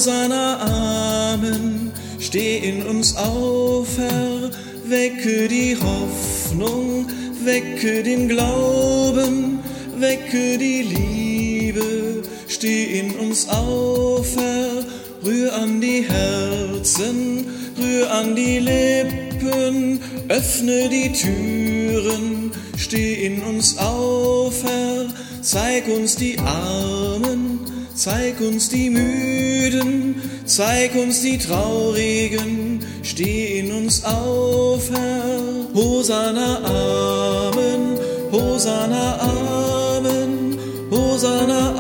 Hosanna, Amen, steh in uns auf, Herr, wecke die Hoffnung, wecke den Glauben, wecke die Liebe, steh in uns auf, Herr, rühr an die Herzen, rühr an die Lippen, öffne die Türen, steh in uns auf, Herr, zeig uns die Armen, zeig uns die Müden, zeig uns die Traurigen, steh in uns auf, Herr. Hosanna, Amen, Hosanna, Amen, Hosanna,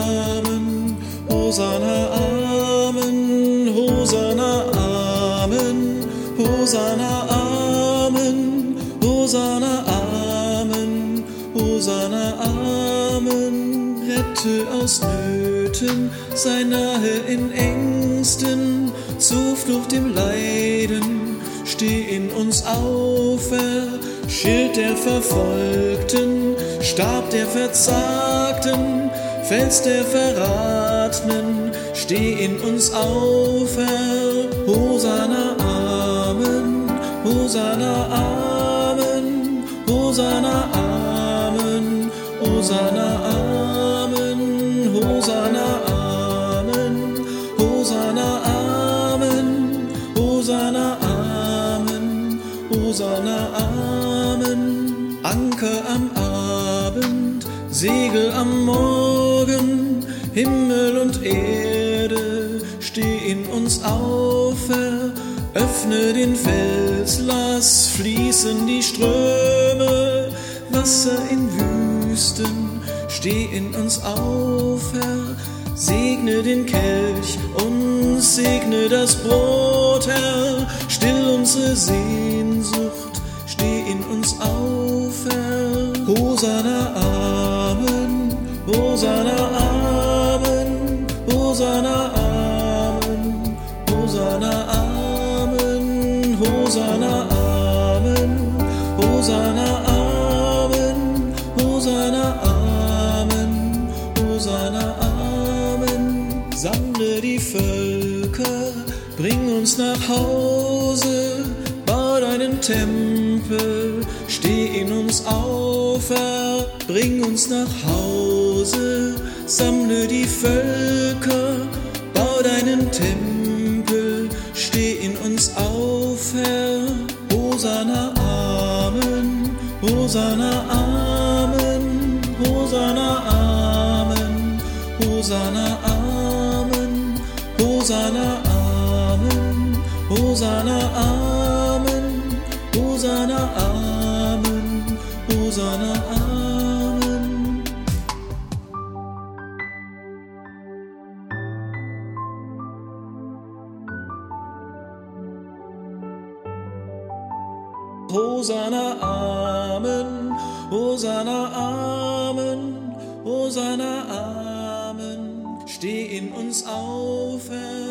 Amen, Hosanna, Amen, Hosanna, Amen, Hosanna, Amen, Hosanna, Amen, Hosanna, Amen. Rette aus Nöten, sei nahe in Ängsten, Zuflucht im Leiden, steh in uns auf, Herr, Schild der Verfolgten, Stab der Verzagten, Fels der Verratenen, steh in uns auf, Herr. Hosanna, Amen, Hosanna, Amen, Hosanna, Amen, Hosanna, Amen, Hosanna, Amen, Hosanna, Amen, Hosanna, Amen, Hosanna, Amen. Anker am Abend, Segel am Morgen, Himmel und Erde, steh in uns auf, Herr, öffne den Fels, lass fließen die Ströme, Wasser in Wüsten, steh in uns auf, Herr, segne den Kelch und segne das Brot, Herr, still unsere Sehnsucht, steh in uns auf, Herr. Hosanna, Amen, Hosanna, Amen, Hosanna, Amen, Hosanna, Amen, Hosanna, Amen, Hosanna, Amen, Hosanna, Amen, Hosanna, Amen. Sammle die Völker, bring uns nach Hause, bau deinen Tempel, steh in uns auf, Herr, bring uns nach Hause, sammle die Völker, bau deinen Tempel, steh in uns auf, Herr. Hosanna, Amen, Hosanna, Amen, Hosanna, Amen, Hosanna, Amen, Hosanna, Amen, Hosanna, Amen, Hosanna, Amen, Hosanna, Amen. Hosanna, Amen, Hosanna, Amen, Hosanna, Amen. Steh in uns auf, Herr.